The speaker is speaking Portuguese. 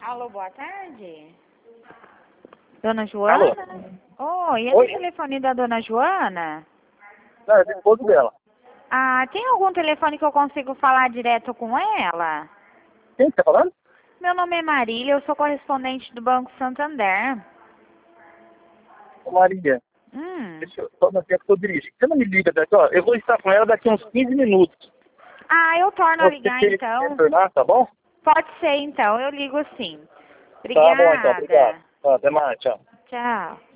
Alô, boa tarde. Dona Joana? Oi, é o telefone da Dona Joana? Não, é do esposo dela. Ah, tem algum telefone que eu consigo falar direto com ela? Quem que tá falando? Meu nome é Marília, eu sou correspondente do Banco Santander. Ô, Maria, deixa eu só no tempo que eu dirijo. Você não me liga daqui, ó. Eu vou estar com ela daqui a uns 15 minutos. Ah, eu torno a ligar Você então. retornar, tá bom? Pode ser então, eu ligo sim. Tá bom, então. Obrigada. Obrigado. Tá, até mais, tchau. Tchau.